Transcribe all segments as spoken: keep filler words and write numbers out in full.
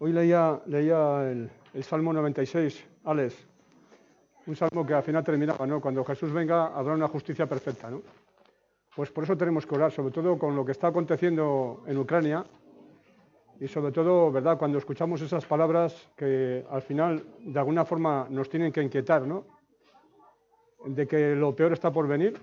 Hoy leía, leía el, el Salmo noventa y seis, Alex, un salmo que al final terminaba, ¿no? Cuando Jesús venga habrá una justicia perfecta, ¿no? Pues por eso tenemos que orar, sobre todo con lo que está aconteciendo en Ucrania y sobre todo, ¿verdad?, cuando escuchamos esas palabras que al final de alguna forma nos tienen que inquietar, ¿no? De que lo peor está por venir.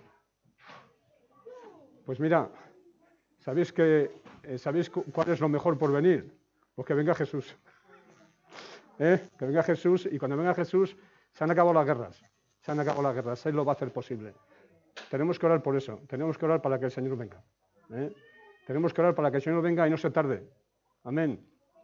Pues mira, ¿sabéis, que, eh, ¿sabéis cuál es lo mejor por venir? Pues que venga Jesús. ¿Eh? Que venga Jesús, y cuando venga Jesús se han acabado las guerras. Se han acabado las guerras, Él lo va a hacer posible. Tenemos que orar por eso, tenemos que orar para que el Señor venga. ¿eh? Tenemos que orar para que el Señor venga y no se tarde. Amén.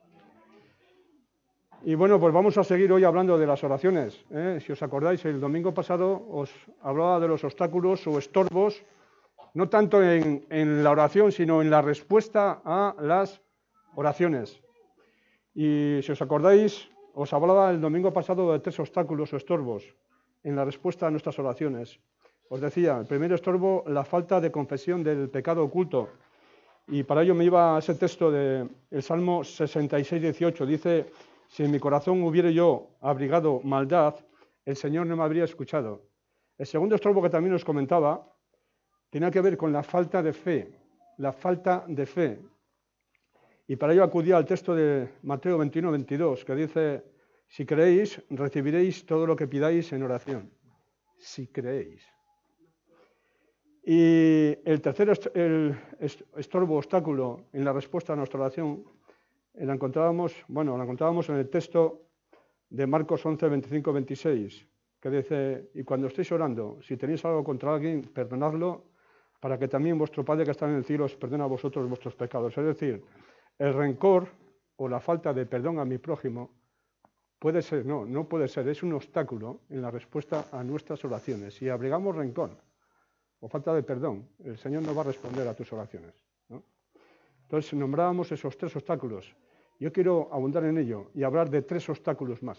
Y bueno, pues vamos a seguir hoy hablando de las oraciones. ¿eh? Si os acordáis, el domingo pasado os hablaba de los obstáculos o estorbos, no tanto en, en la oración, sino en la respuesta a las oraciones. Y si os acordáis, os hablaba el domingo pasado de tres obstáculos o estorbos en la respuesta a nuestras oraciones. Os decía, el primer estorbo, la falta de confesión del pecado oculto. Y para ello me iba a ese texto del Salmo sesenta y seis, dieciocho. Dice, si en mi corazón hubiera yo abrigado maldad, el Señor no me habría escuchado. El segundo estorbo que también os comentaba tenía que ver con la falta de fe, la falta de fe. Y para ello acudía al texto de Mateo veintiuno, veintidós, que dice, si creéis, recibiréis todo lo que pidáis en oración. Si creéis. Y el tercer el estorbo, obstáculo en la respuesta a nuestra oración, la encontrábamos, bueno, la encontrábamos en el texto de Marcos once, veinticinco, veintiséis, que dice, y cuando estéis orando, si tenéis algo contra alguien, perdonadlo, para que también vuestro Padre que está en el cielo os perdone a vosotros vuestros pecados. Es decir, el rencor o la falta de perdón a mi prójimo puede ser, no, no puede ser, es un obstáculo en la respuesta a nuestras oraciones. Si abrigamos rencor o falta de perdón, el Señor no va a responder a tus oraciones, ¿no? Entonces nombrábamos esos tres obstáculos. Yo quiero abundar en ello y hablar de tres obstáculos más.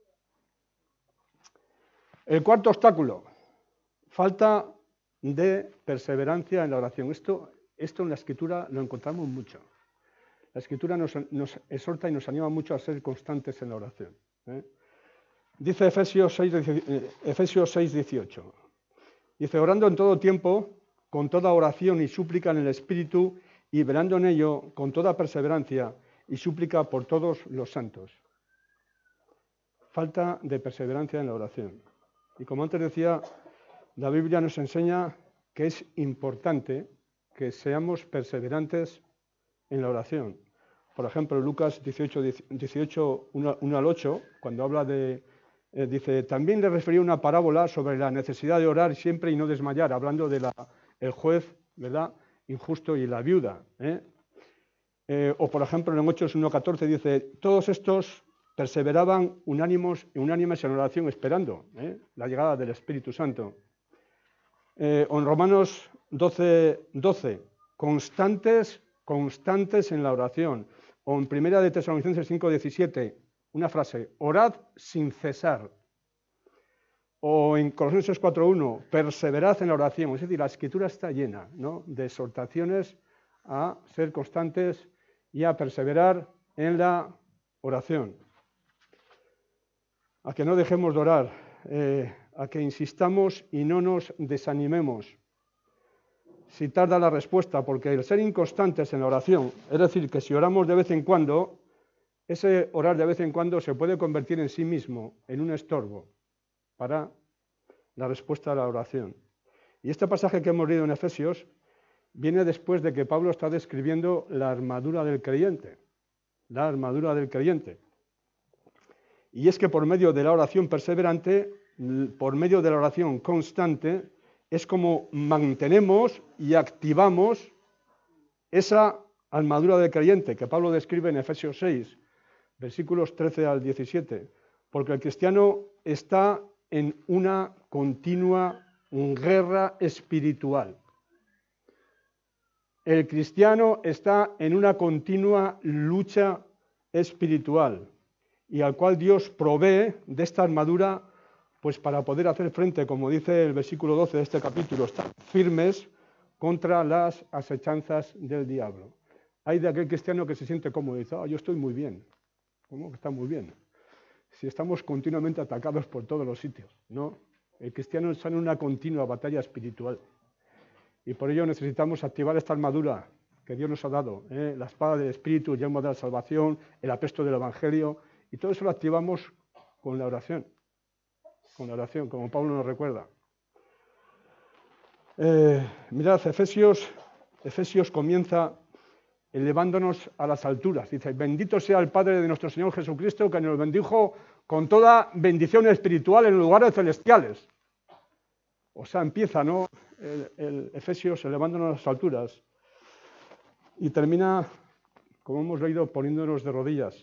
El cuarto obstáculo, falta de perseverancia en la oración. Esto, esto en la Escritura lo encontramos mucho. La Escritura nos, nos exhorta y nos anima mucho a ser constantes en la oración. ¿eh? Dice Efesios seis, dieciocho. Dice, orando en todo tiempo, con toda oración y súplica en el Espíritu, y velando en ello con toda perseverancia y súplica por todos los santos. Falta de perseverancia en la oración. Y como antes decía, la Biblia nos enseña que es importante que seamos perseverantes en la oración. Por ejemplo, Lucas dieciocho, dieciocho uno al ocho, cuando habla de, eh, dice, también le refería una parábola sobre la necesidad de orar siempre y no desmayar, hablando de la, el juez, ¿verdad?, injusto y la viuda. ¿eh? Eh, o por ejemplo, en Hechos uno catorce dice, todos estos perseveraban unánimos, unánimes en oración esperando ¿eh? la llegada del Espíritu Santo. Eh, o en Romanos doce, doce, constantes, constantes en la oración. O en Primera de Tesalonicenses cinco, diecisiete, una frase, orad sin cesar. O en Colosenses cuatro uno, perseverad en la oración. Es decir, la Escritura está llena, ¿no?, de exhortaciones a ser constantes y a perseverar en la oración. A que no dejemos de orar, eh, a que insistamos y no nos desanimemos. Si tarda la respuesta, porque el ser inconstantes en la oración, es decir, que si oramos de vez en cuando, ese orar de vez en cuando se puede convertir en sí mismo en un estorbo para la respuesta a la oración. Y este pasaje que hemos leído en Efesios viene después de que Pablo está describiendo la armadura del creyente, la armadura del creyente. Y es que por medio de la oración perseverante, por medio de la oración constante, es como mantenemos y activamos esa armadura del creyente que Pablo describe en Efesios seis, versículos trece al diecisiete, porque el cristiano está en una continua guerra espiritual. El cristiano está en una continua lucha espiritual y al cual Dios provee de esta armadura pues para poder hacer frente, como dice el versículo doce de este capítulo, estar firmes contra las asechanzas del diablo. Hay de aquel cristiano que se siente cómodo y dice, oh, yo estoy muy bien, ¿Cómo? Que está muy bien. Si estamos continuamente atacados por todos los sitios, ¿no? El cristiano está en una continua batalla espiritual. Y por ello necesitamos activar esta armadura que Dios nos ha dado, ¿eh? La espada del Espíritu, el yelmo de la salvación, el apresto del Evangelio, y todo eso lo activamos con la oración, con la oración, como Pablo nos recuerda. Eh, mirad, Efesios, Efesios comienza elevándonos a las alturas. Dice, bendito sea el Padre de nuestro Señor Jesucristo, que nos bendijo con toda bendición espiritual en lugares celestiales. O sea, empieza, ¿no?, el, el Efesios elevándonos a las alturas y termina, como hemos leído, poniéndonos de rodillas.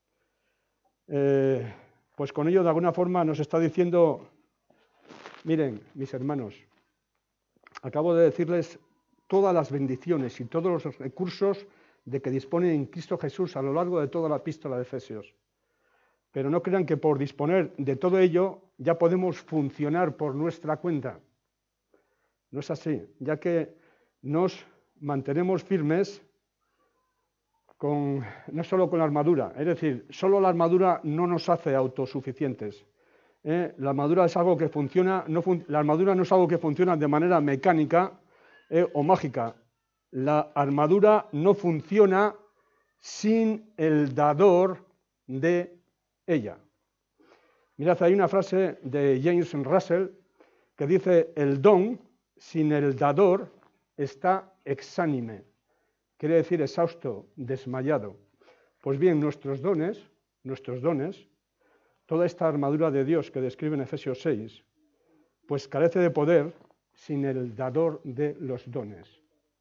Eh, pues con ello, de alguna forma, nos está diciendo, miren, mis hermanos, acabo de decirles todas las bendiciones y todos los recursos de que dispone en Cristo Jesús a lo largo de toda la epístola de Efesios. Pero no crean que por disponer de todo ello ya podemos funcionar por nuestra cuenta. No es así, ya que nos mantenemos firmes con, no solo con la armadura, es decir, solo la armadura no nos hace autosuficientes. ¿Eh? La armadura es algo que funciona, no fun, la armadura no es algo que funciona de manera mecánica eh, o mágica. La armadura no funciona sin el dador de ella. Mirad, hay una frase de James Russell que dice, el don sin el dador está exánime. Quiere decir exhausto, desmayado. Pues bien, nuestros dones, nuestros dones, toda esta armadura de Dios que describe en Efesios seis, pues carece de poder sin el dador de los dones.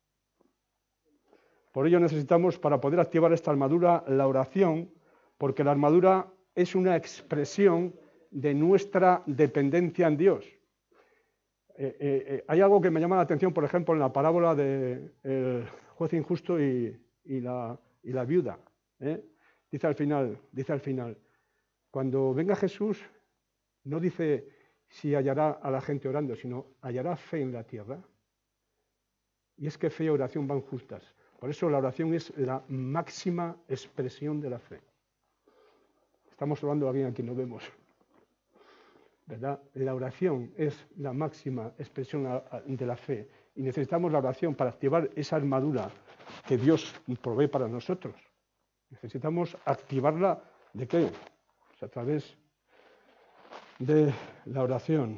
Por ello necesitamos, para poder activar esta armadura, la oración, porque la armadura es una expresión de nuestra dependencia en Dios. Eh, eh, eh, hay algo que me llama la atención, por ejemplo, en la parábola del juez injusto y, y, la, y la viuda. ¿eh? Dice al final, dice al final, cuando venga Jesús, no dice si hallará a la gente orando, sino hallará fe en la tierra. Y es que fe y oración van justas. Por eso la oración es la máxima expresión de la fe. Estamos hablando a alguien a quien no vemos, ¿verdad? La oración es la máxima expresión de la fe. Y necesitamos la oración para activar esa armadura que Dios provee para nosotros. Necesitamos activarla, ¿de qué? Pues a través de la oración.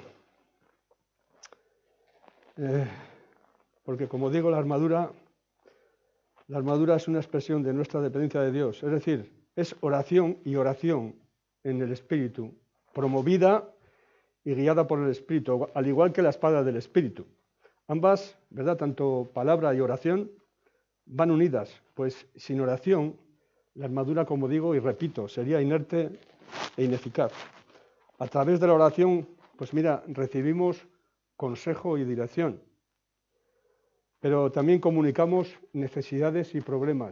Eh, porque como digo, la armadura, la armadura es una expresión de nuestra dependencia de Dios. Es decir, es oración y oración en el Espíritu, promovida y guiada por el Espíritu, al igual que la espada del Espíritu. Ambas, ¿verdad?, tanto palabra y oración, van unidas, pues sin oración, la armadura, como digo y repito, sería inerte e ineficaz. A través de la oración, pues mira, recibimos consejo y dirección, pero también comunicamos necesidades y problemas.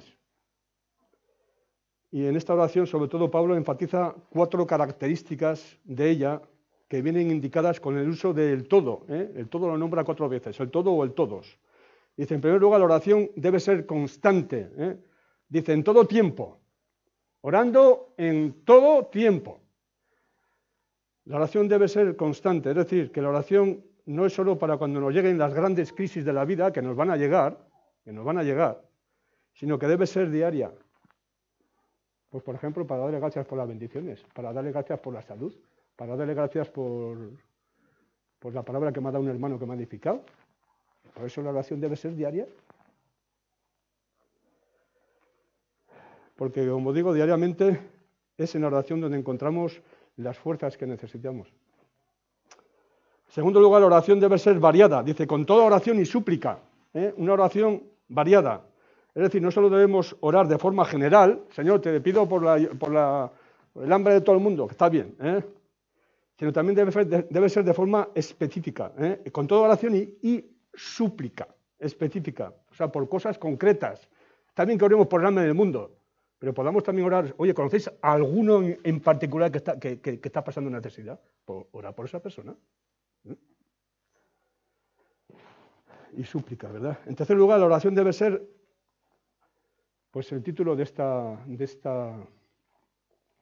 Y en esta oración, sobre todo, Pablo enfatiza cuatro características de ella que vienen indicadas con el uso del todo. ¿eh? El todo lo nombra cuatro veces, el todo o el todos. Dice, en primer lugar, la oración debe ser constante. ¿eh? Dice, en todo tiempo, orando en todo tiempo. La oración debe ser constante, es decir, que la oración no es solo para cuando nos lleguen las grandes crisis de la vida, que nos van a llegar, que nos van a llegar, sino que debe ser diaria. Pues, por ejemplo, para darle gracias por las bendiciones, para darle gracias por la salud, para darle gracias por, por la palabra que me ha dado un hermano que me ha edificado. Por eso la oración debe ser diaria. Porque, como digo, diariamente es en la oración donde encontramos las fuerzas que necesitamos. En segundo lugar, la oración debe ser variada. Dice, con toda oración y súplica. ¿eh? Una oración variada. Es decir, no solo debemos orar de forma general, Señor, te pido por, la, por la, el hambre de todo el mundo, que está bien, ¿eh? sino también debe ser, de, debe ser de forma específica, ¿eh? con toda oración y, y súplica específica, o sea, por cosas concretas. Está bien que oremos por el hambre del mundo, pero podamos también orar, oye, ¿conocéis a alguno en, en particular que está, que, que, que está pasando necesidad? Pues orar por esa persona. ¿eh? Y súplica, ¿verdad? En tercer lugar, la oración debe ser, pues el título de esta, de esta,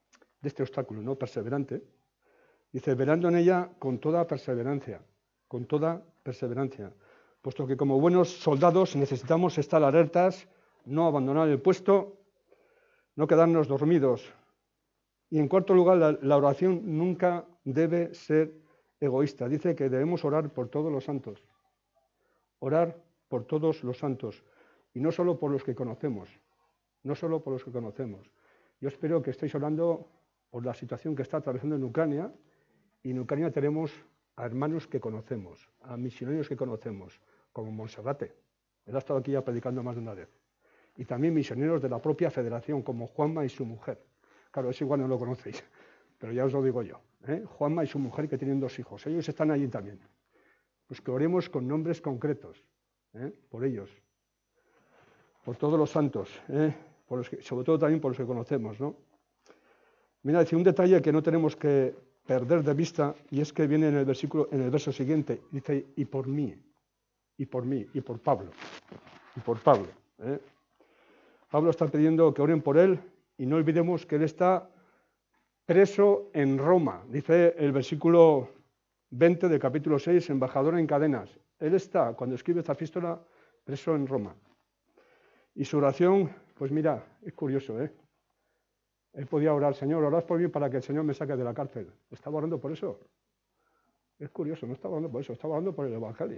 de este obstáculo, ¿no? Perseverante. Dice, velando en ella con toda perseverancia, con toda perseverancia, puesto que como buenos soldados necesitamos estar alertas, no abandonar el puesto, no quedarnos dormidos. Y en cuarto lugar, la, la oración nunca debe ser egoísta. Dice que debemos orar por todos los santos, orar por todos los santos, y no solo por los que conocemos, no solo por los que conocemos. Yo espero que estéis orando por la situación que está atravesando en Ucrania, y en Ucrania tenemos a hermanos que conocemos, a misioneros que conocemos, como Monserrate. Él ha estado aquí ya predicando más de una vez. Y también misioneros de la propia federación, como Juanma y su mujer. Claro, eso igual no lo conocéis, pero ya os lo digo yo. ¿eh? Juanma y su mujer, que tienen dos hijos. Ellos están allí también. Pues que oremos con nombres concretos, ¿eh? por ellos, por todos los santos, ¿eh? por los que, sobre todo también por los que conocemos, ¿no? Mira, dice un detalle que no tenemos que perder de vista, y es que viene en el versículo, en el verso siguiente, dice, y por mí, y por mí, y por Pablo, y por Pablo. ¿eh? Pablo está pidiendo que oren por él, y no olvidemos que él está preso en Roma, dice el versículo veinte del capítulo seis, embajador en cadenas. Él está, cuando escribe esta epístola, preso en Roma. Y su oración, pues mira, es curioso, ¿eh? Él podía orar, Señor, orad por mí para que el Señor me saque de la cárcel. ¿Estaba orando por eso? Es curioso, no estaba orando por eso, estaba orando por el Evangelio.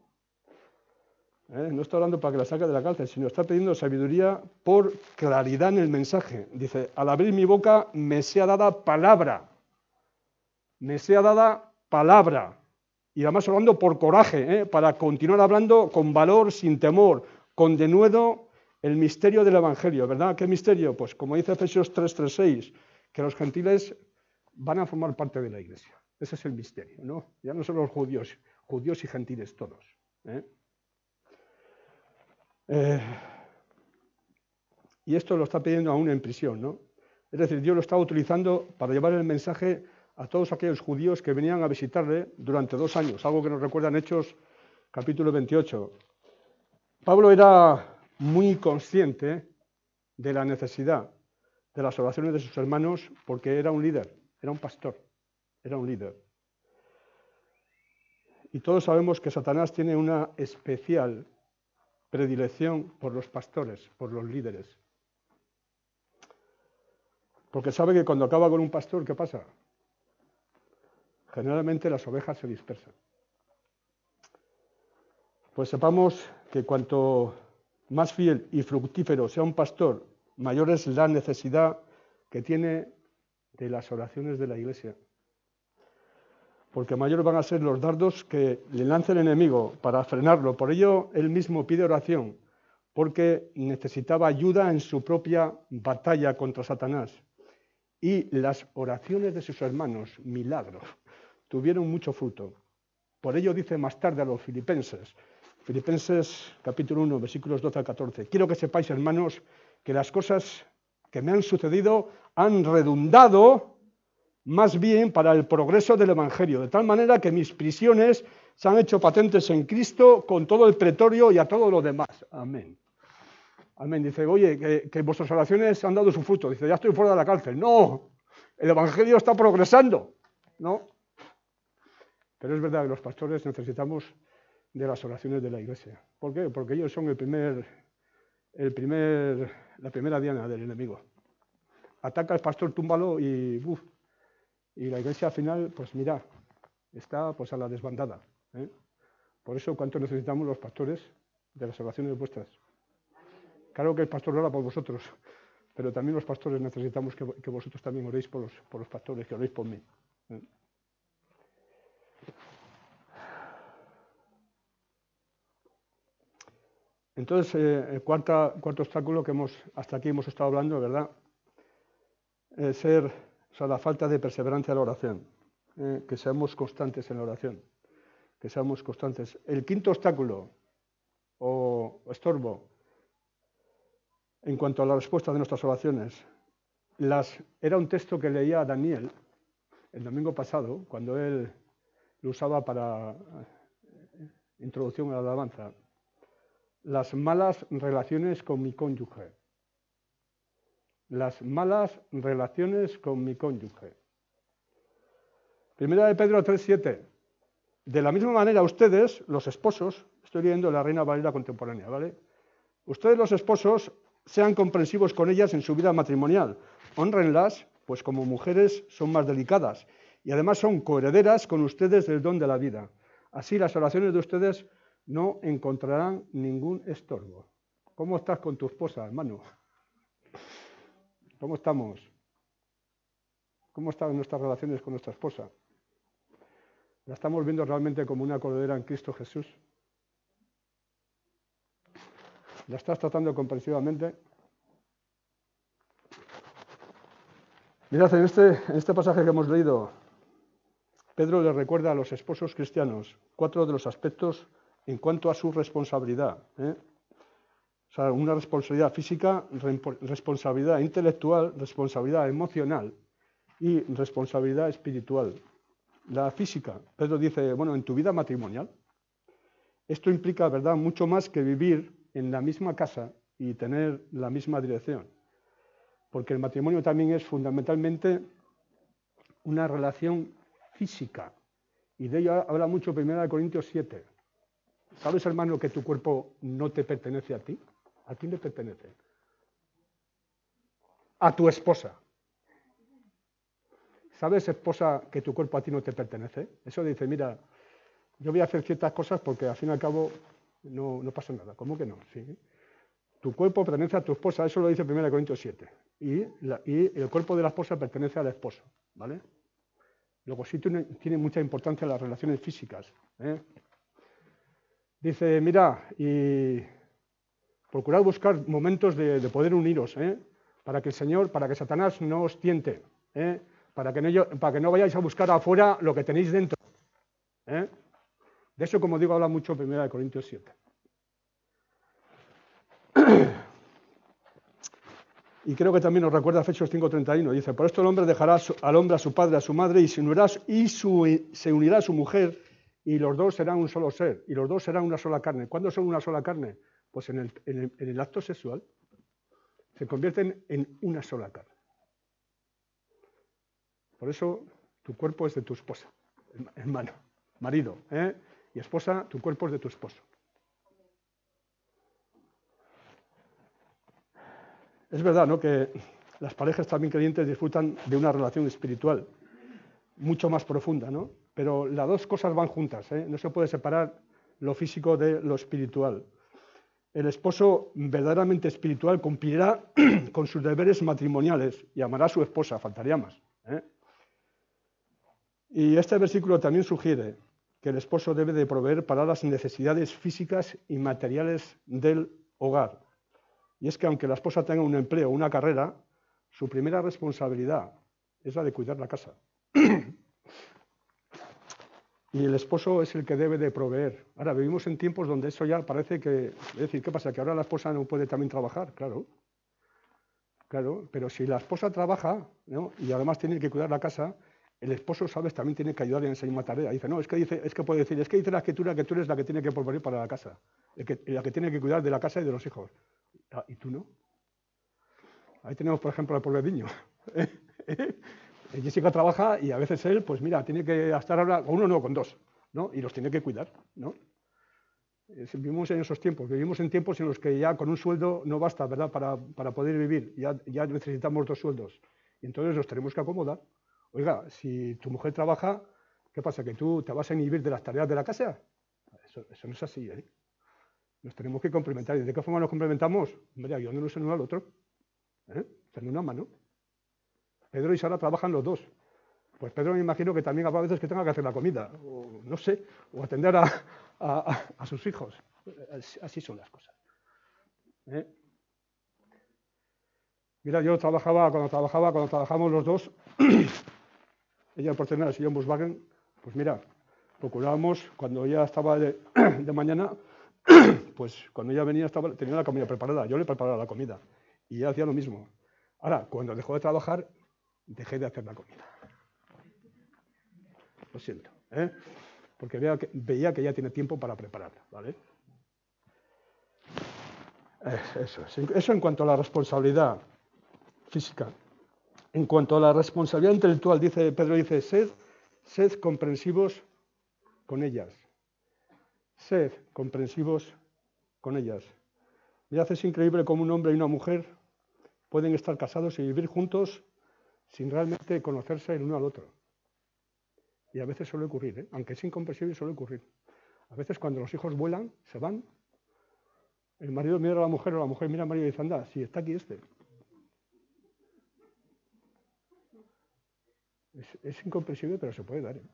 ¿Eh? No está orando para que la saque de la cárcel, sino está pidiendo sabiduría por claridad en el mensaje. Dice, al abrir mi boca me sea dada palabra. Me sea dada palabra. Y además orando por coraje, ¿eh? para continuar hablando con valor, sin temor, con denuedo, el misterio del Evangelio, ¿verdad? ¿Qué misterio? Pues como dice Efesios tres, tres, seis, que los gentiles van a formar parte de la Iglesia. Ese es el misterio, ¿no? Ya no son los judíos, judíos y gentiles todos. ¿eh? Eh, y esto lo está pidiendo aún en prisión, ¿no? Es decir, Dios lo estaba utilizando para llevar el mensaje a todos aquellos judíos que venían a visitarle durante dos años, algo que nos recuerda en Hechos capítulo veintiocho. Pablo era muy consciente de la necesidad de las oraciones de sus hermanos porque era un líder, era un pastor, era un líder. Y todos sabemos que Satanás tiene una especial predilección por los pastores, por los líderes. Porque sabe que cuando acaba con un pastor, ¿qué pasa? Generalmente las ovejas se dispersan. Pues sepamos que cuanto más fiel y fructífero sea un pastor, mayor es la necesidad que tiene de las oraciones de la Iglesia. Porque mayores van a ser los dardos que le lance el enemigo para frenarlo. Por ello, él mismo pide oración, porque necesitaba ayuda en su propia batalla contra Satanás. Y las oraciones de sus hermanos, milagros, tuvieron mucho fruto. Por ello dice más tarde a los filipenses, Filipenses capítulo uno, versículos doce al catorce, quiero que sepáis, hermanos, que las cosas que me han sucedido han redundado más bien para el progreso del Evangelio, de tal manera que mis prisiones se han hecho patentes en Cristo con todo el pretorio y a todo lo demás. Amén. Amén. Dice, oye, que, que vuestras oraciones han dado su fruto. Dice, ya estoy fuera de la cárcel. No, el Evangelio está progresando. No. Pero es verdad que los pastores necesitamos de las oraciones de la Iglesia. ¿Por qué? Porque ellos son el primer, el primer, la primera diana del enemigo. Ataca al pastor, túmbalo y, uf, y la Iglesia al final, pues mira, está pues a la desbandada. ¿eh? Por eso, ¿cuánto necesitamos los pastores de las oraciones vuestras? Claro que el pastor ora por vosotros, pero también los pastores necesitamos que, que vosotros también oréis por los, por los pastores, que oréis por mí. ¿eh? Entonces, eh, el cuarta, cuarto obstáculo que hemos, hasta aquí hemos estado hablando, ¿verdad? Eh, ser, o sea, la falta de perseverancia en la oración. Eh, que seamos constantes en la oración. Que seamos constantes. El quinto obstáculo, o estorbo, en cuanto a la respuesta de nuestras oraciones, las, era un texto que leía Daniel el domingo pasado, cuando él lo usaba para introducción a la alabanza. Las malas relaciones con mi cónyuge. las malas relaciones con mi cónyuge. Primera de Pedro tres siete. De la misma manera, ustedes, los esposos, estoy leyendo la Reina Valera contemporánea, ¿vale? Ustedes, los esposos, sean comprensivos con ellas en su vida matrimonial. Hónrenlas, pues como mujeres son más delicadas y además son coherederas con ustedes del don de la vida. Así las oraciones de ustedes no encontrarán ningún estorbo. ¿Cómo estás con tu esposa, hermano? ¿Cómo estamos? ¿Cómo están nuestras relaciones con nuestra esposa? ¿La estamos viendo realmente como una coheredera en Cristo Jesús? ¿La estás tratando comprensivamente? Mirad, en este, en este pasaje que hemos leído, Pedro le recuerda a los esposos cristianos cuatro de los aspectos en cuanto a su responsabilidad. ¿eh? O sea, una responsabilidad física, responsabilidad intelectual, responsabilidad emocional y responsabilidad espiritual. La física, Pedro dice, bueno, en tu vida matrimonial, esto implica, ¿verdad?, mucho más que vivir en la misma casa y tener la misma dirección. Porque el matrimonio también es fundamentalmente una relación física. Y de ello habla mucho primera de Corintios siete. ¿Sabes, hermano, que tu cuerpo no te pertenece a ti? ¿A quién le pertenece? A tu esposa. ¿Sabes, esposa, que tu cuerpo a ti no te pertenece? Eso dice, mira, yo voy a hacer ciertas cosas porque al fin y al cabo no, no pasa nada. ¿Cómo que no? Sí. Tu cuerpo pertenece a tu esposa, eso lo dice primera de Corintios siete. Y, la, y el cuerpo de la esposa pertenece al esposo, ¿vale? Luego sí tiene, tiene mucha importancia las relaciones físicas. ¿eh? Dice, mira, y procurad buscar momentos de, de poder uniros, ¿eh? para que el Señor, para que Satanás no os tiente, ¿eh? para, que no, para que no vayáis a buscar afuera lo que tenéis dentro. ¿eh? De eso, como digo, habla mucho primera de Corintios siete. Y creo que también nos recuerda Efesios cinco treinta y uno. Dice, por esto el hombre dejará al hombre a su padre, a su madre, y, se unirá, y su, se unirá a su mujer, y los dos serán un solo ser, y los dos serán una sola carne. ¿Cuándo son una sola carne? Pues en el, en el, en el acto sexual. Se convierten en una sola carne. Por eso, tu cuerpo es de tu esposa, hermano, marido, ¿eh? y esposa, tu cuerpo es de tu esposo. Es verdad, ¿no?, que las parejas también creyentes disfrutan de una relación espiritual mucho más profunda, ¿no? Pero las dos cosas van juntas, ¿eh? No se puede separar lo físico de lo espiritual. El esposo verdaderamente espiritual cumplirá con sus deberes matrimoniales y amará a su esposa, faltaría más. ¿eh? Y este versículo también sugiere que el esposo debe de proveer para las necesidades físicas y materiales del hogar. Y es que aunque la esposa tenga un empleo o una carrera, su primera responsabilidad es la de cuidar la casa. Y el esposo es el que debe de proveer. Ahora, vivimos en tiempos donde eso ya parece que... Es decir, ¿qué pasa? ¿Que ahora la esposa no puede también trabajar? Claro. Claro, pero si la esposa trabaja, ¿no?, y además tiene que cuidar la casa, el esposo, ¿sabes?, también tiene que ayudar en esa misma tarea. Dice, no, es que, dice, es que puede decir, es que dice la Escritura que tú eres la que tiene que proveer para la casa, el que, la que tiene que cuidar de la casa y de los hijos. Ah, ¿y tú no? Ahí tenemos, por ejemplo, al pobre niño. Jessica trabaja y a veces él, pues mira, tiene que estar ahora con uno, no, con dos, ¿no? Y los tiene que cuidar, ¿no? Vivimos en esos tiempos, vivimos en tiempos en los que ya con un sueldo no basta, ¿verdad?, para, para poder vivir, ya, ya necesitamos dos sueldos. Y entonces nos tenemos que acomodar. Oiga, si tu mujer trabaja, ¿qué pasa? ¿Que tú te vas a inhibir de las tareas de la casa? Eso, eso no es así, ¿eh? Nos tenemos que complementar. ¿Y de qué forma nos complementamos? Hombre, ayudándonos el uno al otro. ¿eh? En una mano. Pedro y Sara trabajan los dos. Pues Pedro me imagino que también habrá veces que tenga que hacer la comida, o no sé, o atender a, a, a sus hijos. Así son las cosas. ¿eh? Mira, yo trabajaba, cuando trabajaba, cuando trabajamos los dos, ella en Porcenas y yo en Volkswagen, pues mira, procurábamos, cuando ella estaba de, de mañana, pues cuando ella venía estaba, tenía la comida preparada, yo le preparaba la comida, y ella hacía lo mismo. Ahora, cuando dejó de trabajar, dejé de hacer la comida. Lo siento, ¿eh? Porque veía que, veía que ya tiene tiempo para prepararla, ¿vale? Eso, eso en cuanto a la responsabilidad. física. En cuanto a la responsabilidad intelectual, dice Pedro, dice, sed, sed comprensivos con ellas. Sed comprensivos con ellas. Mirad, es increíble cómo un hombre y una mujer pueden estar casados y vivir juntos sin realmente conocerse el uno al otro. Y a veces suele ocurrir, ¿eh? Aunque es incomprensible, suele ocurrir. A veces cuando los hijos vuelan, se van, el marido mira a la mujer o la mujer mira al marido y dice, anda, si está aquí este. Es, es incomprensible, pero se puede dar, ¿eh?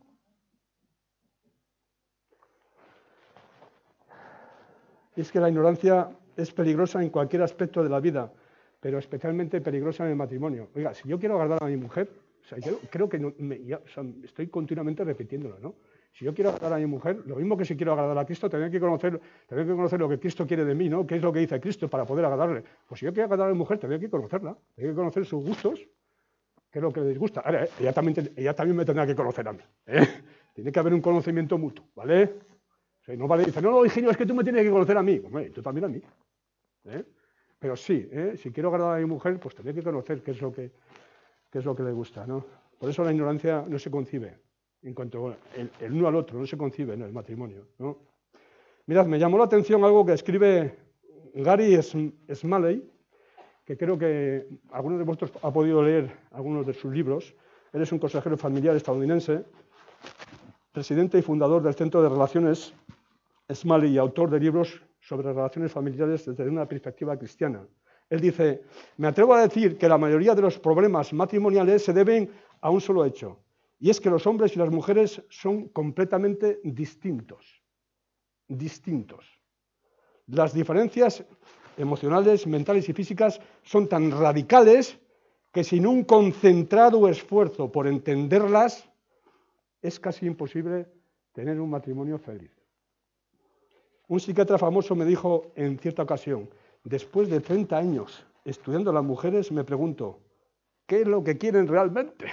Es que la ignorancia es peligrosa en cualquier aspecto de la vida, pero especialmente peligrosa en el matrimonio. Oiga, si yo quiero agradar a mi mujer, o sea, yo creo que no, me, ya, o sea, estoy continuamente repitiéndolo, ¿no? Si yo quiero agradar a mi mujer, lo mismo que si quiero agradar a Cristo, tengo que conocer, tengo que conocer lo que Cristo quiere de mí, ¿no? ¿Qué es lo que dice Cristo para poder agradarle? Pues si yo quiero agradar a mi mujer, tengo que conocerla, tengo que conocer sus gustos, qué es lo que le disgusta. Ahora, ¿eh? ella, también, ella también me tendrá que conocer a mí, ¿eh? Tiene que haber un conocimiento mutuo, ¿vale? O sea, no vale, dice, no, no, Higinio, es que tú me tienes que conocer a mí. Hombre, tú también a mí. ¿Eh? Pero sí, ¿eh? Si quiero agradar a mi mujer, pues tendré que conocer qué es lo que, qué es lo que le gusta, ¿no? Por eso la ignorancia no se concibe, en cuanto el, el uno al otro, no se concibe en el matrimonio, ¿no? Mirad, me llamó la atención algo que escribe Gary Smalley, que creo que algunos de vosotros ha podido leer algunos de sus libros. Él es un consejero familiar estadounidense, presidente y fundador del Centro de Relaciones Smalley y autor de libros sobre relaciones familiares desde una perspectiva cristiana. Él dice, me atrevo a decir que la mayoría de los problemas matrimoniales se deben a un solo hecho, y es que los hombres y las mujeres son completamente distintos. Distintos. Las diferencias emocionales, mentales y físicas son tan radicales que sin un concentrado esfuerzo por entenderlas, es casi imposible tener un matrimonio feliz. Un psiquiatra famoso me dijo en cierta ocasión, después de treinta años estudiando a las mujeres, me pregunto, ¿qué es lo que quieren realmente?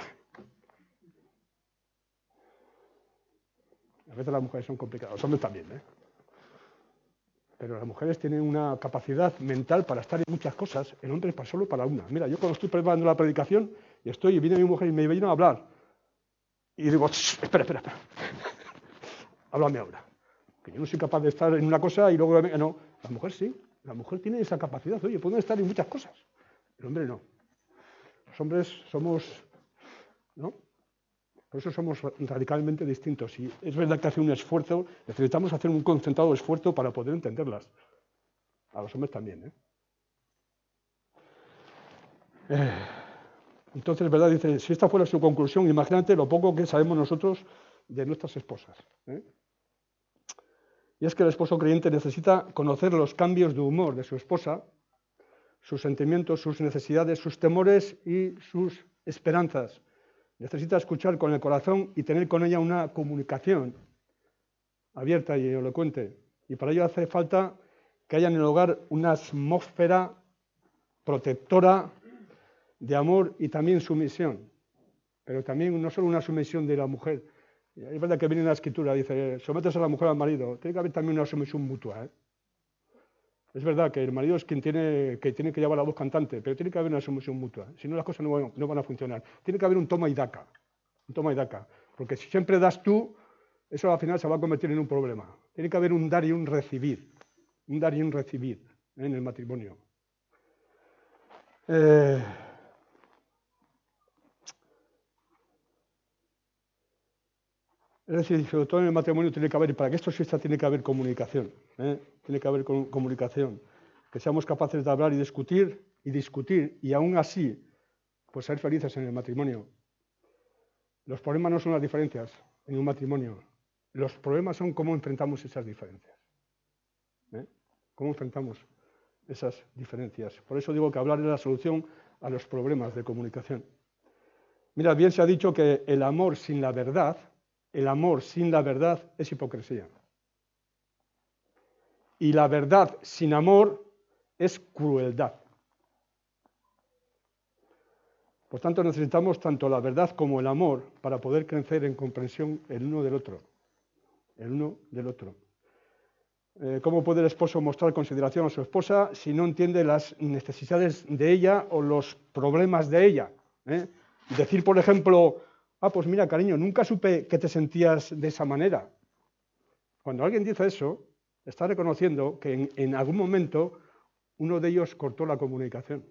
A veces las mujeres son complicadas, los hombres también, ¿eh? Pero las mujeres tienen una capacidad mental para estar en muchas cosas, el hombre es solo para una. Mira, yo cuando estoy preparando la predicación, y estoy, y viene mi mujer y me viene a hablar, y digo, espera, espera, espera, háblame ahora. Que yo no soy capaz de estar en una cosa y luego... No, la mujer sí, la mujer tiene esa capacidad, oye, pueden estar en muchas cosas, el hombre no. Los hombres somos, ¿no? Por eso somos radicalmente distintos. Y es verdad que hace un esfuerzo, necesitamos hacer un concentrado esfuerzo para poder entenderlas. A los hombres también, ¿eh? eh entonces, ¿verdad? Dice, si esta fuera su conclusión, imagínate lo poco que sabemos nosotros de nuestras esposas, ¿eh? Y es que el esposo creyente necesita conocer los cambios de humor de su esposa, sus sentimientos, sus necesidades, sus temores y sus esperanzas. Necesita escuchar con el corazón y tener con ella una comunicación abierta y elocuente. Y para ello hace falta que haya en el hogar una atmósfera protectora de amor y también sumisión. Pero también no solo una sumisión de la mujer. Es verdad que viene en la escritura, dice, sometes a la mujer al marido. Tiene que haber también una sumisión mutua, ¿eh? Es verdad que el marido es quien tiene que, tiene que llevar la voz cantante, pero tiene que haber una sumisión mutua. Si no, las cosas no van, no van a funcionar. Tiene que haber un toma y daca. Un toma y daca. Porque si siempre das tú, eso al final se va a convertir en un problema. Tiene que haber un dar y un recibir. Un dar y un recibir, ¿eh? En el matrimonio. Eh... Es decir, sobre todo en el matrimonio tiene que haber, y para que esto exista tiene que haber comunicación, ¿eh? Tiene que haber comunicación, que seamos capaces de hablar y discutir, y discutir, y aún así, pues ser felices en el matrimonio. Los problemas no son las diferencias en un matrimonio, los problemas son cómo enfrentamos esas diferencias, ¿eh? Cómo enfrentamos esas diferencias. Por eso digo que hablar es la solución a los problemas de comunicación. Mira, bien se ha dicho que el amor sin la verdad, el amor sin la verdad es hipocresía. Y la verdad sin amor es crueldad. Por tanto, necesitamos tanto la verdad como el amor para poder crecer en comprensión el uno del otro. El uno del otro. Eh, ¿Cómo puede el esposo mostrar consideración a su esposa si no entiende las necesidades de ella o los problemas de ella? ¿Eh? Decir, por ejemplo, ah, pues mira, cariño, nunca supe que te sentías de esa manera. Cuando alguien dice eso, está reconociendo que en, en algún momento uno de ellos cortó la comunicación.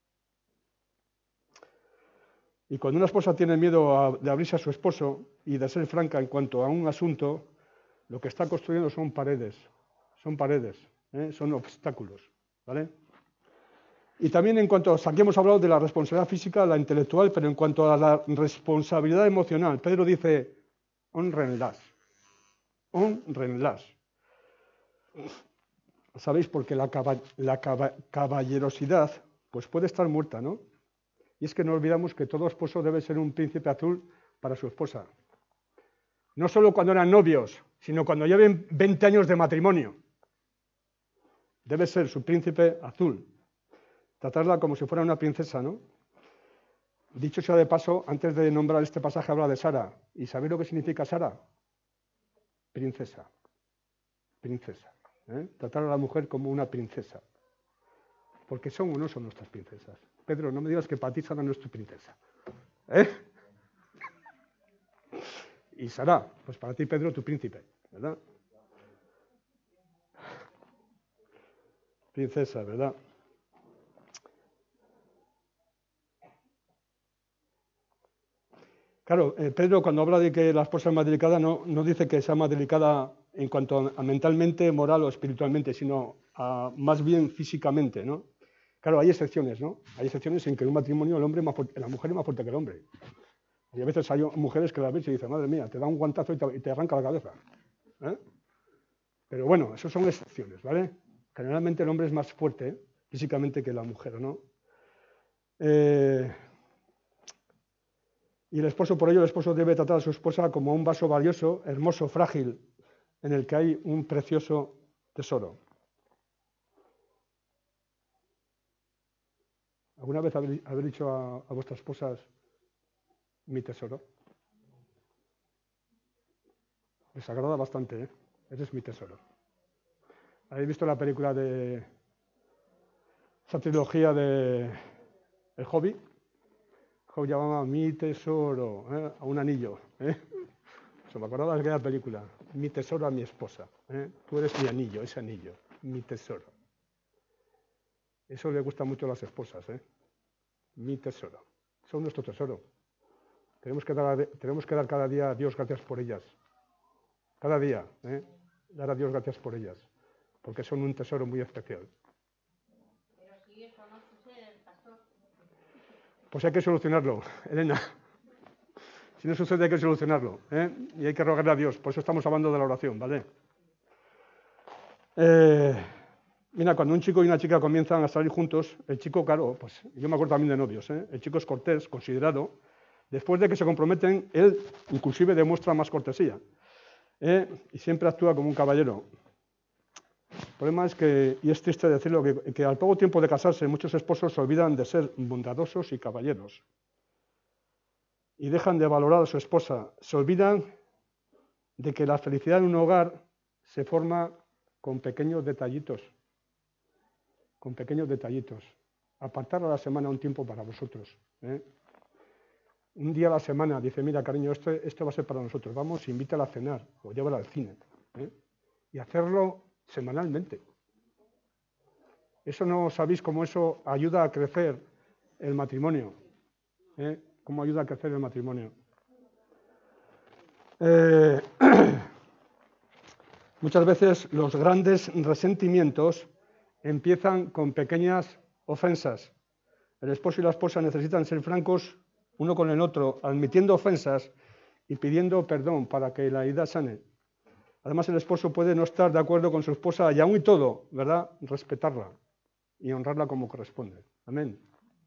Y cuando una esposa tiene miedo a, de abrirse a su esposo y de ser franca en cuanto a un asunto, lo que está construyendo son paredes, son paredes, ¿eh? Son obstáculos, ¿vale? Y también en cuanto, aquí hemos hablado de la responsabilidad física, la intelectual, pero en cuanto a la responsabilidad emocional, Pedro dice, honrenlas, honrenlas. ¿Sabéis? Porque la, caba, la caba, caballerosidad pues puede estar muerta, ¿no? Y es que no olvidamos que todo esposo debe ser un príncipe azul para su esposa. No solo cuando eran novios, sino cuando lleven veinte años de matrimonio. Debe ser su príncipe azul. Tratarla como si fuera una princesa, ¿no? Dicho sea de paso, antes de nombrar este pasaje habla de Sara. ¿Y sabéis lo que significa Sara? Princesa. Princesa. ¿eh? Tratar a la mujer como una princesa. Porque son o no son nuestras princesas. Pedro, no me digas que para ti Sara no es tu princesa. ¿Eh? Y Sara, pues para ti Pedro, tu príncipe, ¿verdad? Princesa, ¿verdad? Claro, eh, Pedro cuando habla de que la esposa es más delicada, no, no dice que sea más delicada en cuanto a, a mentalmente, moral o espiritualmente, sino a, más bien físicamente, ¿no? Claro, hay excepciones, ¿no? Hay excepciones en que en un matrimonio el hombre es más fuerte, la mujer es más fuerte que el hombre. Y a veces hay mujeres que la ven y dicen, madre mía, te da un guantazo y te, y te arranca la cabeza. ¿eh? Pero bueno, eso son excepciones, ¿vale? Generalmente el hombre es más fuerte ¿eh? físicamente que la mujer, ¿no? Eh, y el esposo, por ello, el esposo debe tratar a su esposa como un vaso valioso, hermoso, frágil, en el que hay un precioso tesoro. ¿Alguna vez habéis, habéis dicho a, a vuestras esposas mi tesoro? Les agrada bastante, ¿eh? Ese es mi tesoro. ¿Habéis visto la película de esa trilogía de El Hobby? Job llamaba mi tesoro ¿eh? a un anillo. ¿eh? Se me acordaba de aquella película. Mi tesoro a mi esposa. ¿eh? Tú eres mi anillo, ese anillo. Mi tesoro. Eso le gusta mucho a las esposas. ¿eh? Mi tesoro. Son nuestro tesoro. Tenemos que, dar, tenemos que dar cada día a Dios gracias por ellas. Cada día. ¿eh? Dar a Dios gracias por ellas. Porque son un tesoro muy especial. Pero si eso no sucede, pastor. Pues hay que solucionarlo, Elena. Si no sucede, hay que solucionarlo. ¿eh? Y hay que rogarle a Dios. Por eso estamos hablando de la oración, ¿vale? Eh, mira, cuando un chico y una chica comienzan a salir juntos, el chico, claro, pues yo me acuerdo también de novios, ¿eh? El chico es cortés, considerado. Después de que se comprometen, él inclusive demuestra más cortesía. ¿eh? Y siempre actúa como un caballero. El problema es que, y es triste decirlo, que, que al poco tiempo de casarse, muchos esposos se olvidan de ser bondadosos y caballeros. Y dejan de valorar a su esposa. Se olvidan de que la felicidad en un hogar se forma con pequeños detallitos. Con pequeños detallitos. Apartar a la semana un tiempo para vosotros. ¿eh? Un día a la semana, dice, mira, cariño, esto, esto va a ser para nosotros. Vamos, invítala a cenar o llévala al cine. ¿eh? Y hacerlo semanalmente. Eso no sabéis cómo eso ayuda a crecer el matrimonio. ¿eh? ¿Cómo ayuda a crecer el matrimonio? Eh, muchas veces los grandes resentimientos empiezan con pequeñas ofensas. El esposo y la esposa necesitan ser francos uno con el otro, admitiendo ofensas y pidiendo perdón para que la herida sane. Además, el esposo puede no estar de acuerdo con su esposa y aún y todo, ¿verdad? Respetarla y honrarla como corresponde. Amén.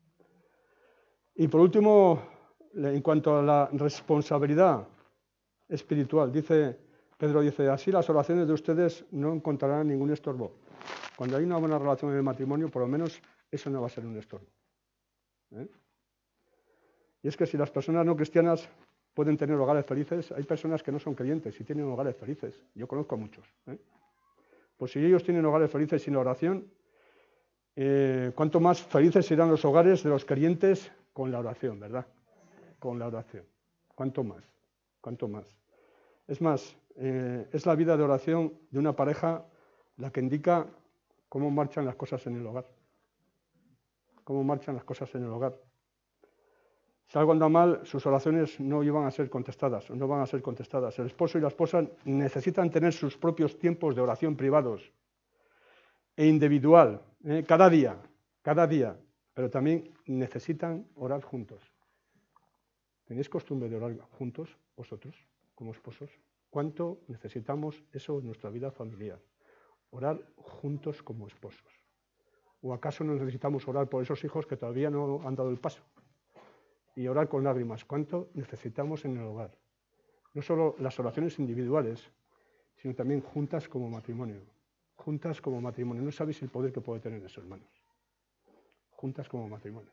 Y por último, en cuanto a la responsabilidad espiritual, dice Pedro, dice, así las oraciones de ustedes no encontrarán ningún estorbo. Cuando hay una buena relación en el matrimonio, por lo menos eso no va a ser un estorbo. ¿eh? Y es que si las personas no cristianas pueden tener hogares felices, hay personas que no son creyentes y tienen hogares felices. Yo conozco a muchos. ¿eh? Pues si ellos tienen hogares felices sin la oración, eh, cuánto más felices serán los hogares de los creyentes con la oración, ¿verdad? Con la oración. Cuánto más, cuánto más. Es más, eh, es la vida de oración de una pareja la que indica cómo marchan las cosas en el hogar. Cómo marchan las cosas en el hogar. Si algo anda mal, sus oraciones no iban a ser contestadas, no van a ser contestadas. El esposo y la esposa necesitan tener sus propios tiempos de oración privados e individual, ¿eh? cada día, cada día, pero también necesitan orar juntos. ¿Tenéis costumbre de orar juntos, vosotros, como esposos? ¿Cuánto necesitamos eso en nuestra vida familiar? Orar juntos como esposos. ¿O acaso no necesitamos orar por esos hijos que todavía no han dado el paso? Y orar con lágrimas. ¿Cuánto necesitamos en el hogar? No solo las oraciones individuales, sino también juntas como matrimonio. Juntas como matrimonio. No sabéis el poder que puede tener eso, hermanos. Juntas como matrimonio.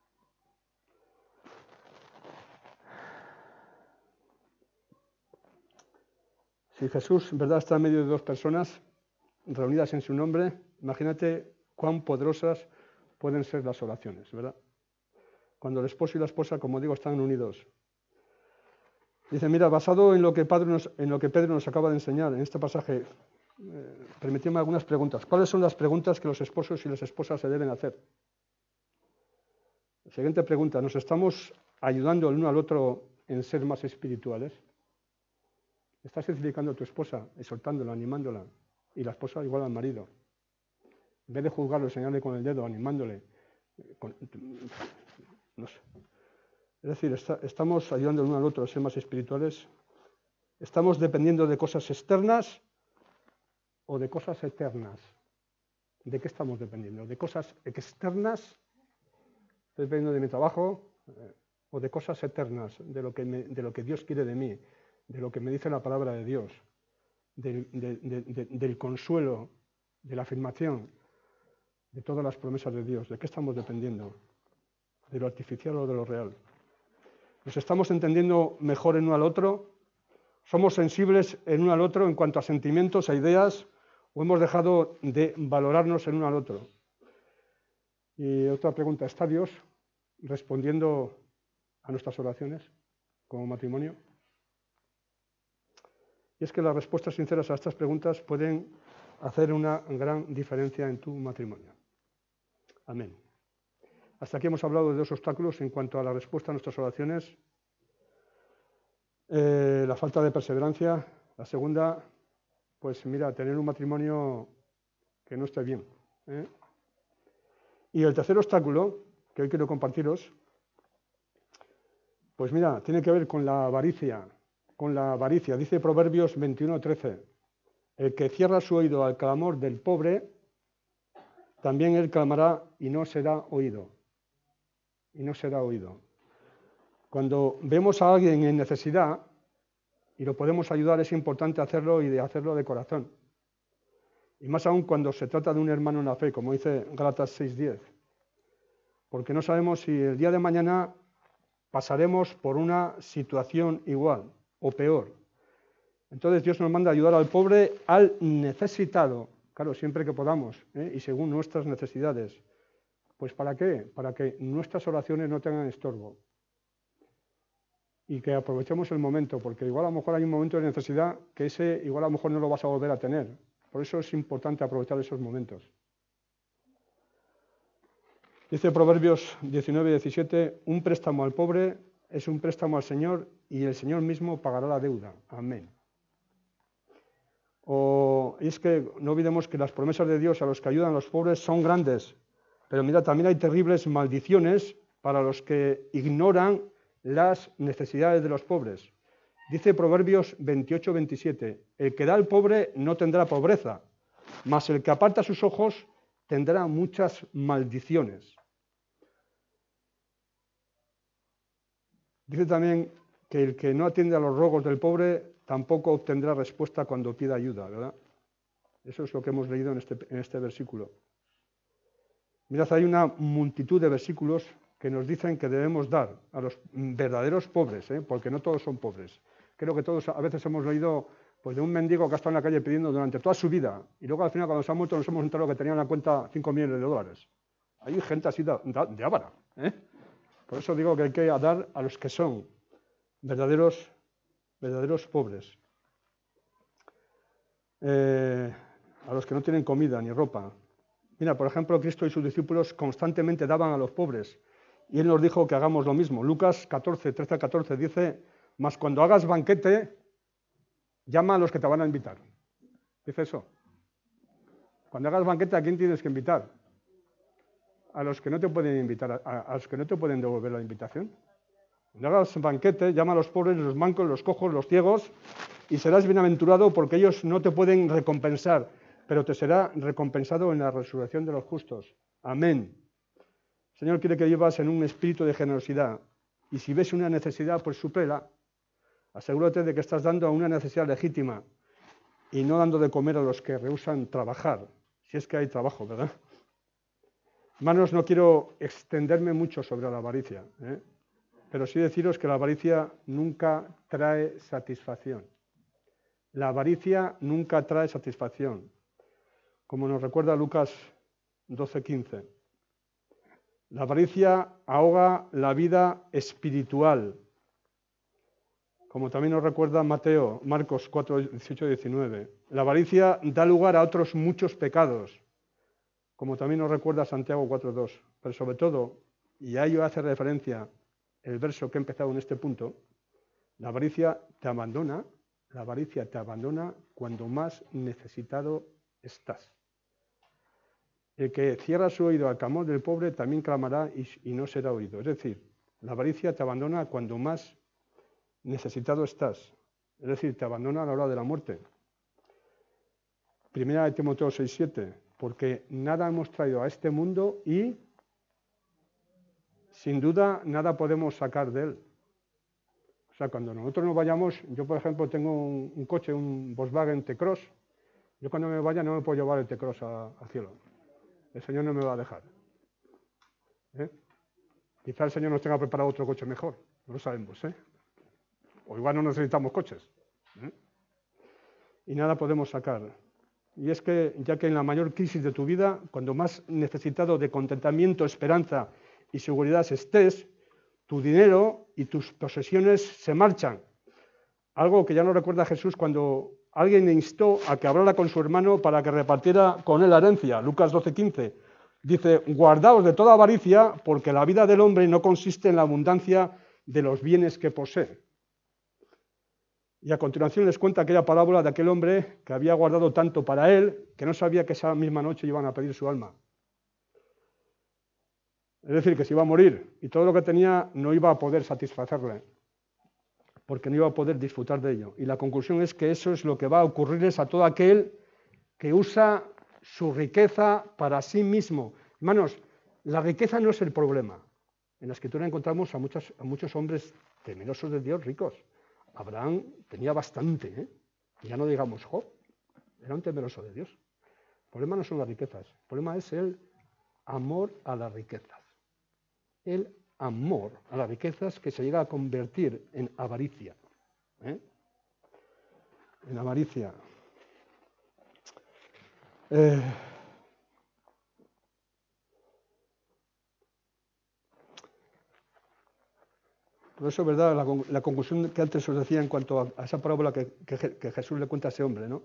Si Jesús, en verdad, está en medio de dos personas reunidas en su nombre, imagínate cuán poderosas pueden ser las oraciones, ¿verdad? Cuando el esposo y la esposa, como digo, están unidos. Dice, mira, basado en lo que, Padre nos, en lo que Pedro nos acaba de enseñar en este pasaje, eh, permitidme algunas preguntas. ¿Cuáles son las preguntas que los esposos y las esposas se deben hacer? Siguiente pregunta, ¿nos estamos ayudando el uno al otro en ser más espirituales? ¿Estás edificando a tu esposa, exhortándola, animándola? Y la esposa igual al marido. En vez de juzgarlo, enseñarle con el dedo, animándole. Con, no sé. Es decir, está, estamos ayudando el uno al otro a ser más espirituales. ¿Estamos dependiendo de cosas externas o de cosas eternas? ¿De qué estamos dependiendo? ¿De cosas externas? ¿Estoy dependiendo de mi trabajo? Eh, ¿O de cosas eternas? De lo, que me, de lo que Dios quiere de mí, de lo que me dice la palabra de Dios, del, de, de, de, del consuelo, de la afirmación, de todas las promesas de Dios. ¿De qué estamos dependiendo? ¿De lo artificial o de lo real? ¿Nos estamos entendiendo mejor en uno al otro? ¿Somos sensibles en uno al otro en cuanto a sentimientos, a ideas? ¿O hemos dejado de valorarnos en uno al otro? Y otra pregunta, ¿está Dios respondiendo a nuestras oraciones como matrimonio? Y es que las respuestas sinceras a estas preguntas pueden hacer una gran diferencia en tu matrimonio. Amén. Hasta aquí hemos hablado de dos obstáculos en cuanto a la respuesta a nuestras oraciones. Eh, la falta de perseverancia. La segunda, pues mira, tener un matrimonio que no esté bien, ¿eh? Y el tercer obstáculo, que hoy quiero compartiros, pues mira, tiene que ver con la avaricia. Con la avaricia. Dice Proverbios veintiuno trece, el que cierra su oído al clamor del pobre, también él clamará y no será oído. Y no será oído. Cuando vemos a alguien en necesidad y lo podemos ayudar, es importante hacerlo y de hacerlo de corazón. Y más aún cuando se trata de un hermano en la fe, como dice Gálatas seis diez. Porque no sabemos si el día de mañana pasaremos por una situación igual o peor. Entonces Dios nos manda ayudar al pobre, al necesitado, claro, siempre que podamos, ¿eh? Y según nuestras necesidades. Pues ¿para qué? Para que nuestras oraciones no tengan estorbo. Y que aprovechemos el momento, porque igual a lo mejor hay un momento de necesidad que ese igual a lo mejor no lo vas a volver a tener. Por eso es importante aprovechar esos momentos. Dice Proverbios diecinueve diecisiete, un préstamo al pobre es un préstamo al Señor y el Señor mismo pagará la deuda. Amén. O, y es que no olvidemos que las promesas de Dios a los que ayudan a los pobres son grandes. Pero mira, también hay terribles maldiciones para los que ignoran las necesidades de los pobres. Dice Proverbios veintiocho veintisiete, el que da al pobre no tendrá pobreza, mas el que aparta sus ojos tendrá muchas maldiciones. Dice también que el que no atiende a los ruegos del pobre tampoco obtendrá respuesta cuando pida ayuda, ¿verdad? Eso es lo que hemos leído en este, en este versículo. Mirad, hay una multitud de versículos que nos dicen que debemos dar a los verdaderos pobres, ¿eh? Porque no todos son pobres. Creo que todos a veces hemos leído pues de un mendigo que ha estado en la calle pidiendo durante toda su vida, y luego al final cuando se ha muerto nos hemos enterado que tenía en la cuenta cinco millones de dólares. Hay gente así de, de, de ávara, ¿eh? Por eso digo que hay que dar a los que son verdaderos, verdaderos pobres, eh, a los que no tienen comida ni ropa. Mira, por ejemplo, Cristo y sus discípulos constantemente daban a los pobres, y Él nos dijo que hagamos lo mismo. Lucas catorce, trece a catorce dice, mas cuando hagas banquete, llama a los que te van a invitar. Dice eso. Cuando hagas banquete, ¿a quién tienes que invitar? A los que no te pueden invitar, a, a los que no te pueden devolver la invitación. Cuando hagas banquete, llama a los pobres, los mancos, los cojos, los ciegos, y serás bienaventurado porque ellos no te pueden recompensar, pero te será recompensado en la resurrección de los justos. Amén. El Señor quiere que vivas en un espíritu de generosidad, y si ves una necesidad, pues súprela. Asegúrate de que estás dando a una necesidad legítima y no dando de comer a los que rehúsan trabajar, si es que hay trabajo, ¿verdad? Hermanos, no quiero extenderme mucho sobre la avaricia, ¿eh? Pero sí deciros que la avaricia nunca trae satisfacción. La avaricia nunca trae satisfacción, como nos recuerda Lucas doce quince. La avaricia ahoga la vida espiritual, como también nos recuerda Mateo, Marcos cuatro, dieciocho y diecinueve. La avaricia da lugar a otros muchos pecados, como también nos recuerda Santiago cuatro dos. Pero sobre todo, y a ello hace referencia el verso que he empezado en este punto, la avaricia te abandona, la avaricia te abandona cuando más necesitado estás. El que cierra su oído al clamor del pobre también clamará y, y no será oído. Es decir, la avaricia te abandona cuando más necesitado estás, es decir, te abandona a la hora de la muerte. Primera de Timoteo seis siete, porque nada hemos traído a este mundo y sin duda nada podemos sacar de él. O sea, cuando nosotros nos vayamos, yo por ejemplo tengo un, un coche, un Volkswagen T-Cross, yo cuando me vaya no me puedo llevar el T-Cross al cielo, el Señor no me va a dejar. ¿Eh? Quizá el Señor nos tenga preparado otro coche mejor, no lo sabemos, ¿eh? O igual no necesitamos coches. ¿eh? Y nada podemos sacar. Y es que, ya que en la mayor crisis de tu vida, cuando más necesitado de contentamiento, esperanza y seguridad estés, tu dinero y tus posesiones se marchan. Algo que ya nos recuerda Jesús cuando alguien le instó a que hablara con su hermano para que repartiera con él la herencia. Lucas doce quince. Dice, guardaos de toda avaricia, porque la vida del hombre no consiste en la abundancia de los bienes que posee. Y a continuación les cuenta aquella parábola de aquel hombre que había guardado tanto para él que no sabía que esa misma noche iban a pedir su alma. Es decir, que se iba a morir y todo lo que tenía no iba a poder satisfacerle, porque no iba a poder disfrutar de ello. Y la conclusión es que eso es lo que va a ocurrirles a todo aquel que usa su riqueza para sí mismo. Hermanos, la riqueza no es el problema. En la Escritura encontramos a muchos, a muchos hombres temerosos de Dios ricos. Abraham tenía bastante, ¿eh? Ya no digamos Job, era un temeroso de Dios. El problema no son las riquezas, el problema es el amor a las riquezas. El amor a las riquezas que se llega a convertir en avaricia. ¿eh? En avaricia. Eh, Por eso, ¿verdad? La, la conclusión que antes os decía en cuanto a, a esa parábola que, que, que Jesús le cuenta a ese hombre, ¿no?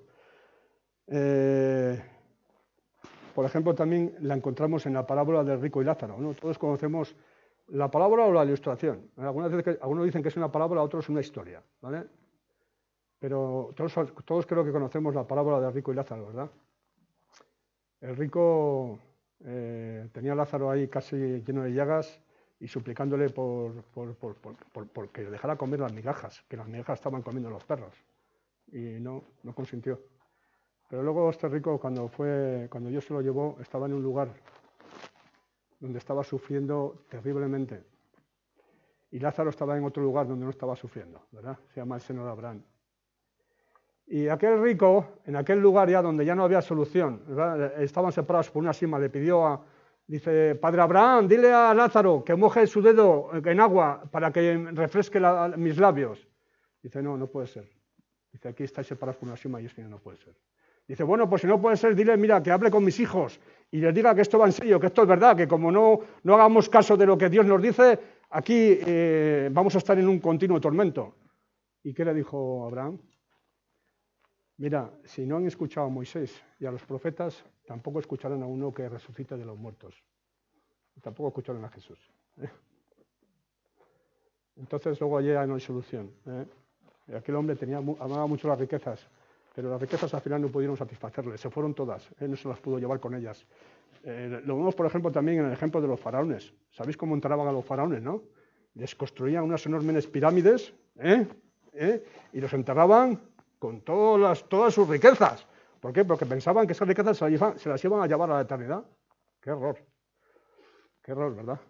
Eh, por ejemplo, también la encontramos en la parábola del rico y Lázaro, ¿no? Todos conocemos la parábola o la ilustración. Algunas veces que, algunos dicen que es una parábola, otros una historia, ¿vale? Pero todos, todos creo que conocemos la parábola del rico y Lázaro, ¿verdad? El rico eh, tenía a Lázaro ahí casi lleno de llagas y suplicándole por, por, por, por, por, por que dejara comer las migajas, que las migajas estaban comiendo los perros. Y no, no consintió. Pero luego este rico, cuando, fue, cuando Dios se lo llevó, estaba en un lugar donde estaba sufriendo terriblemente. Y Lázaro estaba en otro lugar donde no estaba sufriendo, ¿verdad? Se llama el seno de Abraham. Y aquel rico, en aquel lugar ya donde ya no había solución, ¿verdad? Estaban separados por una sima, le pidió a... Dice, Padre Abraham, dile a Lázaro que moje su dedo en agua para que refresque la, mis labios. Dice, no, no puede ser. Dice, aquí estáis separados por una sima y esto ya no puede ser. Dice, bueno, pues si no puede ser, dile, mira, que hable con mis hijos y les diga que esto va en serio, que esto es verdad, que como no, no hagamos caso de lo que Dios nos dice, aquí eh, vamos a estar en un continuo tormento. ¿Y qué le dijo Abraham? Mira, si no han escuchado a Moisés y a los profetas, tampoco escucharán a uno que resucite de los muertos. Tampoco escucharon a Jesús. ¿eh? Entonces luego allí ya no hay solución. ¿eh? Aquel hombre tenía, amaba mucho las riquezas, pero las riquezas al final no pudieron satisfacerle, se fueron todas, ¿eh? no se las pudo llevar con ellas. Eh, lo vemos, por ejemplo, también en el ejemplo de los faraones. ¿Sabéis cómo enterraban a los faraones, no? Les construían unas enormes pirámides, ¿eh? ¿eh? y los enterraban con todas, las, todas sus riquezas. ¿Por qué? Porque pensaban que esas riquezas se las, iban, se las iban a llevar a la eternidad. ¡Qué error! ¡Qué error, ¿verdad?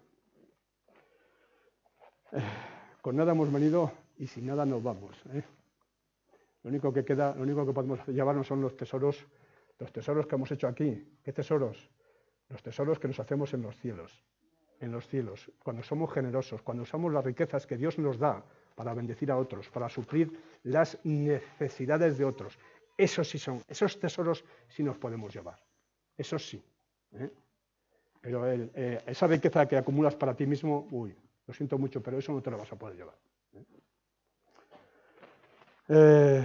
Eh, con nada hemos venido y sin nada nos vamos. ¿eh? Lo único que queda, lo único que podemos llevarnos son los tesoros, los tesoros que hemos hecho aquí. ¿Qué tesoros? Los tesoros que nos hacemos en los cielos. En los cielos, cuando somos generosos, cuando usamos las riquezas que Dios nos da para bendecir a otros, para suplir las necesidades de otros. Esos sí son, esos tesoros sí nos podemos llevar. Esos sí. ¿eh? Pero el, eh, esa riqueza que acumulas para ti mismo, uy, lo siento mucho, pero eso no te lo vas a poder llevar. ¿eh? Eh,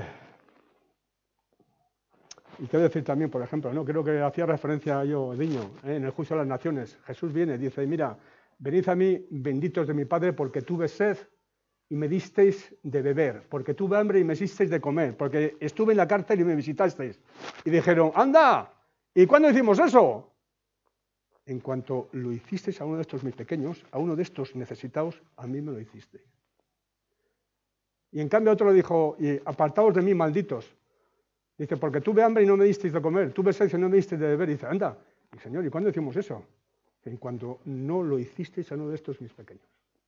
y quiero decir también, por ejemplo, ¿no? creo que hacía referencia yo, Diño, ¿eh? en el juicio de las naciones. Jesús viene, dice, mira, venid a mí, benditos de mi Padre, porque tuve sed y me disteis de beber, porque tuve hambre y me hicisteis de comer, porque estuve en la cárcel y me visitasteis. Y dijeron, anda, ¿y cuándo hicimos eso? En cuanto lo hicisteis a uno de estos mis pequeños, a uno de estos necesitados, a mí me lo hicisteis. Y en cambio otro le dijo, y apartaos de mí, malditos. Dice, porque tuve hambre y no me disteis de comer, tuve sed y no me disteis de beber. Y dice, anda, y Señor, ¿y cuándo hicimos eso? En cuanto no lo hicisteis a uno de estos mis pequeños.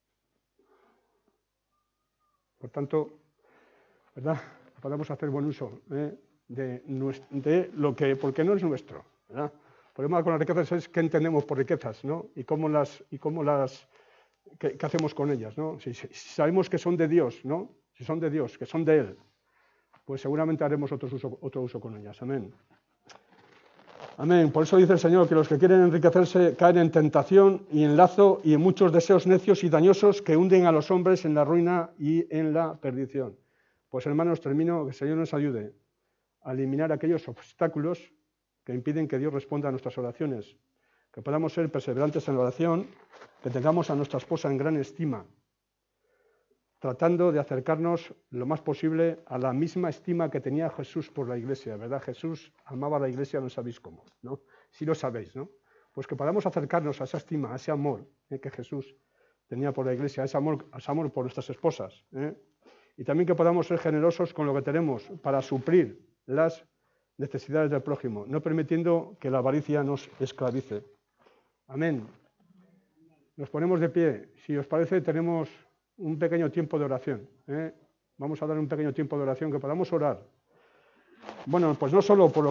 Por tanto, ¿verdad? Podemos hacer buen uso ¿eh? de, nuestro, de lo que, porque no es nuestro, ¿verdad? El problema con las riquezas es qué entendemos por riquezas, ¿no? Y cómo las, y cómo las, qué, qué hacemos con ellas, ¿no? Si, si sabemos que son de Dios, ¿no? Si son de Dios, que son de Él, pues seguramente haremos otro uso, otro uso con ellas. Amén. Amén. Por eso dice el Señor que los que quieren enriquecerse caen en tentación y en lazo y en muchos deseos necios y dañosos que hunden a los hombres en la ruina y en la perdición. Pues hermanos, termino, que el Señor nos ayude a eliminar aquellos obstáculos que impiden que Dios responda a nuestras oraciones, que podamos ser perseverantes en la oración, que tengamos a nuestra esposa en gran estima, tratando de acercarnos lo más posible a la misma estima que tenía Jesús por la Iglesia, ¿verdad? Jesús amaba a la Iglesia, no sabéis cómo, ¿no? Sí lo sabéis, ¿no? Pues que podamos acercarnos a esa estima, a ese amor ¿eh? que Jesús tenía por la Iglesia, a ese amor, a ese amor por nuestras esposas, ¿eh? Y también que podamos ser generosos con lo que tenemos para suplir las necesidades del prójimo, no permitiendo que la avaricia nos esclavice. Amén. Nos ponemos de pie. Si os parece, tenemos un pequeño tiempo de oración. ¿eh? Vamos a dar un pequeño tiempo de oración, que podamos orar. Bueno, pues no solo por lo